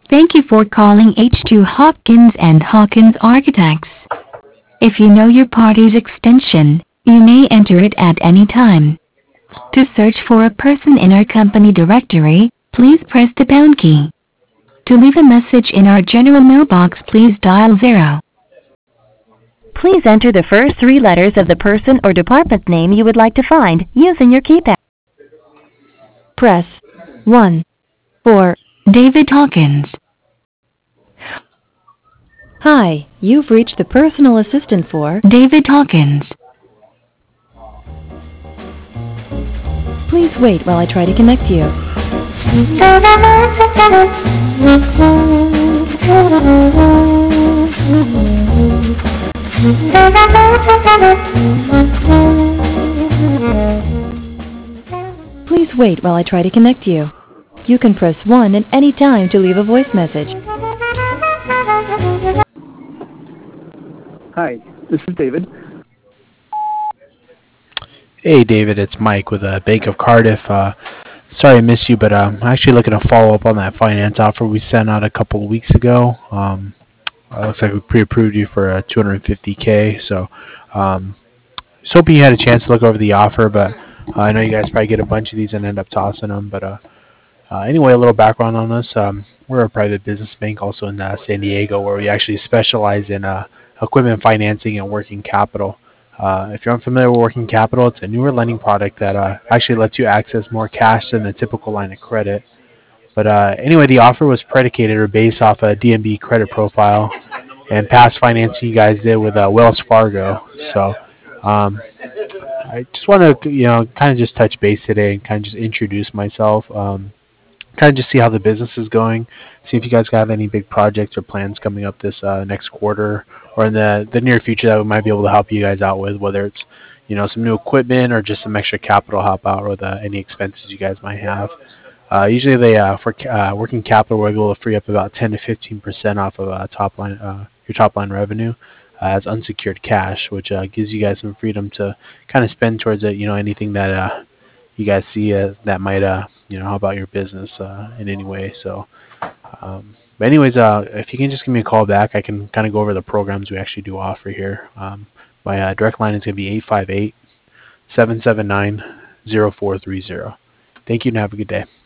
Thank you for calling H2 Hopkins and Hawkins Architects. If you know your party's extension, you may enter it at any time. To search for a person in our company directory, please press the pound key. To leave a message in our general mailbox, please dial 0. Please enter the first 3 letters of the person or department name you would like to find using your keypad. Press 1 for David Hawkins. Hi, you've reached the personal assistant for David Hawkins. Please wait while I try to connect you. Please wait while I try to connect you. You can press 1 at any time to leave a voice message. Hi, this is David. Hey David, it's Mike with Bank of Cardiff. Sorry I missed you, but I'm actually looking to follow up on that finance offer we sent out a couple of weeks ago. Looks like we pre-approved you for 250K. So just hoping you had a chance to look over the offer, but I know you guys probably get a bunch of these and end up tossing them. But anyway, a little background on us. We're a private business bank also in San Diego, where we actually specialize in equipment financing and working capital. If you're unfamiliar with working capital, it's a newer lending product that actually lets you access more cash than the typical line of credit. But anyway, the offer was predicated or based off a DNB credit profile and past financing you guys did with Wells Fargo. So I just want to, kind of just touch base today and kind of just introduce myself. Kind of just see how the business is going, see if you guys have any big projects or plans coming up this next quarter or in the near future that we might be able to help you guys out with, whether it's some new equipment or just some extra capital help out with any expenses you guys might have. Usually for working capital, we're able to free up about 10 to 15% off of your top line revenue as unsecured cash, which gives you guys some freedom to kind of spend towards it, anything that you guys see that might help out your business in any way. So but anyways, if you can just give me a call back, I can kind of go over the programs we actually do offer here. My direct line is going to be 858-779-0430. Thank you and have a good day.